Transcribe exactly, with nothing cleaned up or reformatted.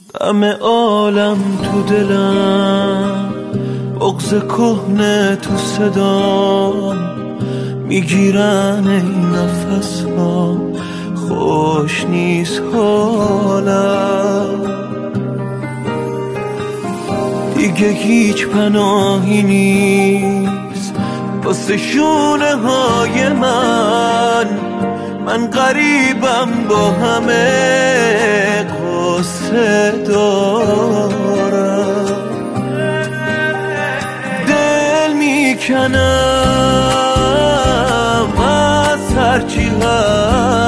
غم عالم تو دلم، بغض کهنه تو صدام، میگیرن این نفس ها، خوش نیست حالم. دیگه هیچ پناهی نیست واسه شونه های من، من غریبم با همه قصه دارم. دل میکنم از هرچی هست،